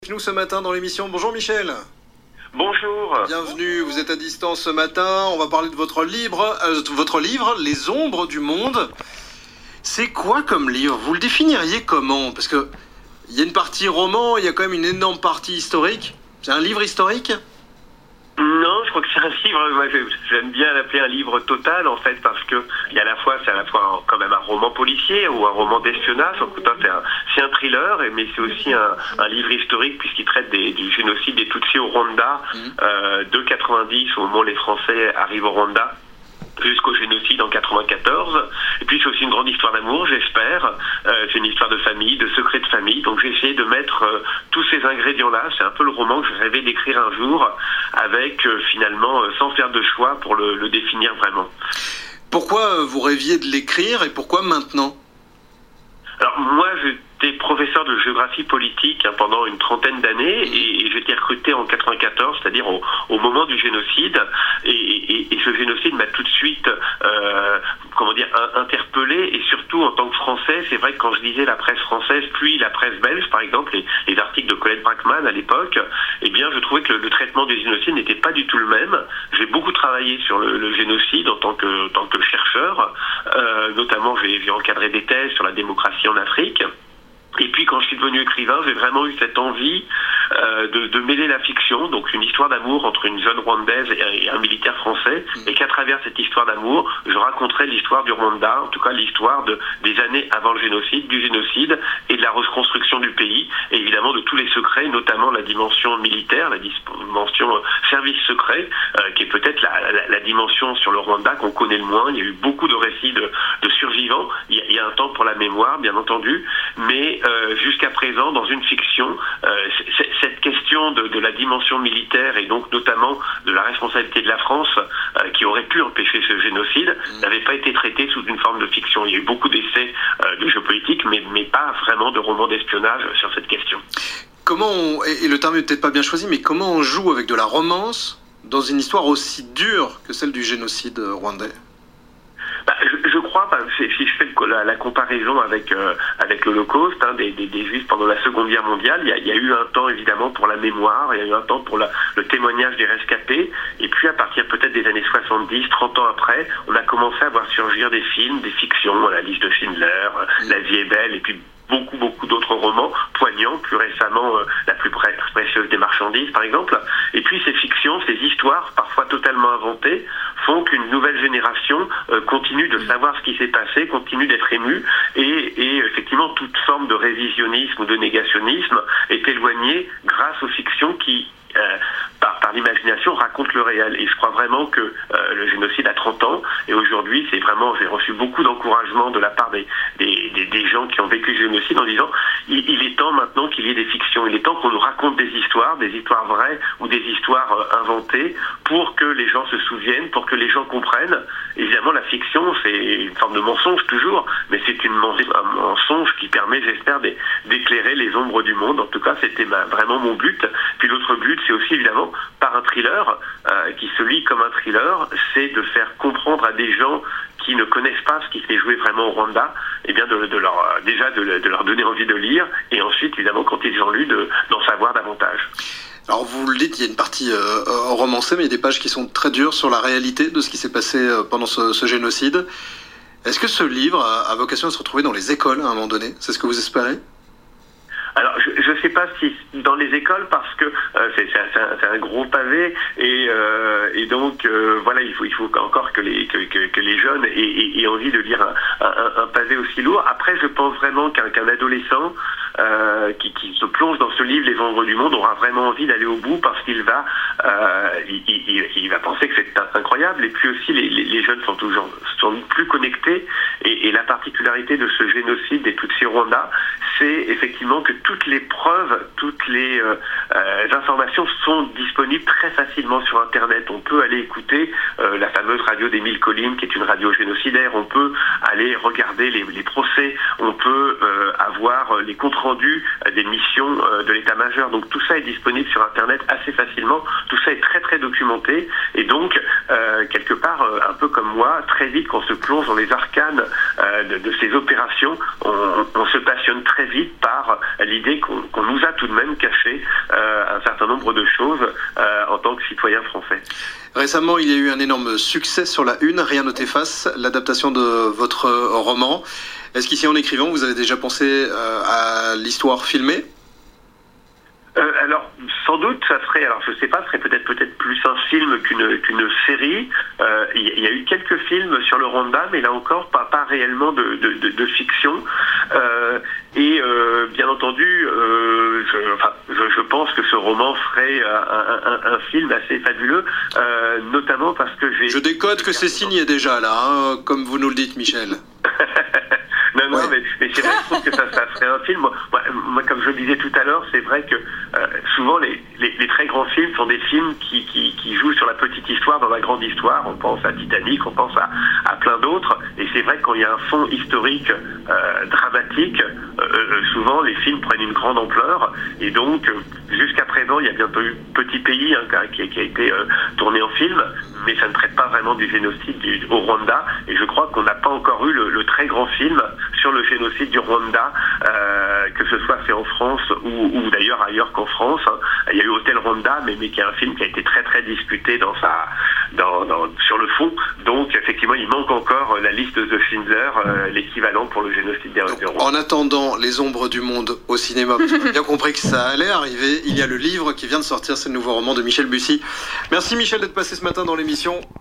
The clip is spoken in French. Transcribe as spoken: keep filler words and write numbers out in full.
Avec nous ce matin dans l'émission. Bonjour Michel. Bonjour. Bienvenue, vous êtes à distance ce matin. On va parler de votre livre, euh, votre livre, Les Ombres du Monde. C'est quoi comme livre? Vous le définiriez comment? Parce que il y a une partie roman, il y a quand même une énorme partie historique. C'est un livre historique? Non, je crois que c'est un livre, moi, j'aime bien l'appeler un livre total en fait, parce que il y a à la fois, c'est à la fois un, quand même un roman policier ou un roman d'espionnage, en tout cas c'est un, c'est un thriller, mais c'est aussi un, un livre historique puisqu'il traite des, du génocide des Tutsis au Rwanda, mmh. euh, de quatre-vingt-dix au moment où les Français arrivent au Rwanda, jusqu'au génocide en quatre-vingt-quatorze. Et puis c'est aussi une grande histoire d'amour, j'espère. Euh, c'est une histoire de famille, de secret de famille. Donc j'ai essayé de mettre euh, tous ces ingrédients-là. C'est un peu le roman que je rêvais d'écrire un jour, avec euh, finalement, euh, sans faire de choix pour le, le définir vraiment. Pourquoi vous rêviez de l'écrire et pourquoi maintenant? Alors moi, j'étais professeur de géographie politique hein, pendant une trentaine d'années et, et j'étais recruté en quatre-vingt-quatorze, c'est-à-dire au, au moment du génocide. Et, et, et ce génocide m'a tout de suite, euh, comment dire, interpellé. Et surtout en tant que Français, c'est vrai que quand je lisais la presse française, puis la presse belge, par exemple, les, les articles de Colette Brackman à l'époque, eh bien, je trouvais que le, le traitement du génocide n'était pas du tout le même. J'ai beaucoup travaillé sur le, le génocide en tant que, en tant que chercheur. Euh, notamment, j'ai, j'ai encadré des thèses sur la démocratie en Afrique. Et puis quand je suis devenu écrivain, j'ai vraiment eu cette envie euh, de, de mêler la fiction, donc une histoire d'amour entre une jeune Rwandaise et, et un militaire français, et qu'à travers cette histoire d'amour, je raconterai l'histoire du Rwanda, en tout cas l'histoire de, des années avant le génocide, du génocide et de la reconstruction du pays, et évidemment de tous les secrets, notamment la dimension militaire, la dimension euh, service secret, euh, qui est peut-être la, la, la dimension sur le Rwanda qu'on connaît le moins. Il y a eu beaucoup de récits de, de survivants, il y, a, il y a un temps pour la mémoire, bien entendu, mais Euh, jusqu'à présent, dans une fiction, euh, c- cette question de, de la dimension militaire et donc notamment de la responsabilité de la France euh, qui aurait pu empêcher ce génocide mmh. n'avait pas été traitée sous une forme de fiction. Il y a eu beaucoup d'essais euh, de géopolitique, mais, mais pas vraiment de romans d'espionnage sur cette question. Comment on, et le terme n'est peut-être pas bien choisi, mais comment on joue avec de la romance dans une histoire aussi dure que celle du génocide rwandais? Bah, je, je crois, bah, si je fais le, la, la comparaison avec euh, avec l'Holocauste, hein, des, des, des Juifs pendant la Seconde Guerre mondiale, il y a, il y a eu un temps évidemment pour la mémoire, il y a eu un temps pour la, le témoignage des rescapés, et puis à partir peut-être des années soixante-dix, trente ans après, on a commencé à voir surgir des films, des fictions, La Liste de Schindler, La Vie est belle, et puis beaucoup, beaucoup d'autres romans poignants, plus récemment euh, La plus pré- précieuse des marchandises, par exemple. Et puis ces fictions, ces histoires, parfois totalement inventées, font qu'une nouvelle génération euh, continue de savoir ce qui s'est passé, continue d'être émue, et, et effectivement, toute forme de révisionnisme ou de négationnisme est éloignée grâce aux fictions qui, euh, par, par l'imagination, racontent le réel. Et je crois vraiment que euh, le génocide a trente ans, et aujourd'hui, c'est vraiment, j'ai reçu beaucoup d'encouragement de la part des, des, des, des gens qui ont vécu le génocide en disant il, il est temps maintenant qu'il y ait des fictions, il est temps qu'on nous raconte des histoires, des histoires vraies ou des histoires euh, inventées pour que les gens se souviennent, pour que les gens comprennent. Évidemment, la fiction, c'est une forme de mensonge toujours, mais c'est une, un mensonge qui permet, j'espère, d'éclairer les ombres du monde. En tout cas, c'était ma, vraiment mon but. Puis l'autre but, c'est aussi évidemment par un thriller euh, qui se lit comme un thriller, c'est de faire comprendre à des gens qui ne connaissent pas ce qui s'est joué vraiment au Rwanda, eh bien de, de leur, déjà de, de leur donner envie de lire, et ensuite, évidemment, quand ils ont lu, de, d'en savoir davantage. Alors vous le dites, il y a une partie euh, romancée, mais il y a des pages qui sont très dures sur la réalité de ce qui s'est passé euh, pendant ce, ce génocide. Est-ce que ce livre a, a vocation à se retrouver dans les écoles à un moment donné? C'est ce que vous espérez? Alors, je ne sais pas si dans les écoles, parce que euh, c'est, c'est, un, c'est un gros pavé, et, euh, et donc euh, voilà, il faut, il faut encore que les, que, que, que les jeunes aient, aient, aient envie de lire un, un, un pavé aussi lourd. Après, je pense vraiment qu'un, qu'un adolescent euh, qui, qui se plonge dans ce livre, Les Ombres du Monde, aura vraiment envie d'aller au bout, parce qu'il va, euh, il, il, il va penser que c'est incroyable. Et puis aussi, les, les, les jeunes sont toujours sont plus connectés, et, et la particularité de ce génocide des Tutsis Rwanda, c'est effectivement que toutes les preuves, toutes les, euh, euh, informations sont disponibles très facilement sur Internet. On peut aller écouter euh, la fameuse radio d'Émile Colline, qui est une radio génocidaire. On peut aller regarder les, les procès. On peut euh, avoir les comptes rendus des missions euh, de l'état-major. Donc tout ça est disponible sur Internet assez facilement. Tout ça est très très documenté. Et donc, euh, quelque part, euh, un peu comme moi, très vite, quand on se plonge dans les arcanes euh, de, de ces opérations, on, on se passionne très vite par l'idée qu'on, qu'on nous a tout de même caché euh, un certain nombre de choses euh, en tant que citoyens français. Récemment, il y a eu un énorme succès sur la Une, Rien ne t'efface, l'adaptation de votre roman. Est-ce qu'ici, en écrivant, vous avez déjà pensé euh, à l'histoire filmée ? Euh, alors, sans doute, ça serait, alors je sais pas, ça serait peut-être peut-être plus un film qu'une qu'une série. Euh, il y, y a eu quelques films sur le Rwanda, mais là encore, pas pas réellement de de, de, de fiction. Euh, et euh, bien entendu, euh, je, enfin, je, je pense que ce roman serait un, un, un film assez fabuleux, euh, notamment parce que j'ai. Je décode que c'est signé déjà là, hein, comme vous nous le dites, Michel. Non, non, ouais. mais, mais c'est vrai, je trouve que ça, ça serait un film. Moi, moi, comme je le disais tout à l'heure, c'est vrai que euh, souvent les, les, les très grands films sont des films qui, qui, qui jouent sur la petite histoire dans la grande histoire. On pense à Titanic, on pense à, à plein d'autres. Et c'est vrai que quand il y a un fond historique euh, dramatique, euh, euh, souvent les films prennent une grande ampleur. Et donc, euh, jusqu'à présent, il y a bientôt eu Petit Pays hein, qui, qui a été euh, tourné en film, mais ça ne traite pas vraiment du génocide du, au Rwanda. Et je crois qu'on n'a pas encore eu le, le très grand film sur le génocide du Rwanda, euh, que ce soit fait en France ou, ou d'ailleurs ailleurs qu'en France. Il y a eu Hôtel Rwanda, mais, mais qui est un film qui a été très très discuté dans sa, dans, dans, sur le fond. Donc effectivement, il manque encore la liste de Schindler, euh, l'équivalent pour le génocide des Rwandais. En attendant Les Ombres du Monde au cinéma, on a bien compris que ça allait arriver. Il y a le livre qui vient de sortir, c'est le nouveau roman de Michel Bussy. Merci Michel d'être passé ce matin dans l'émission.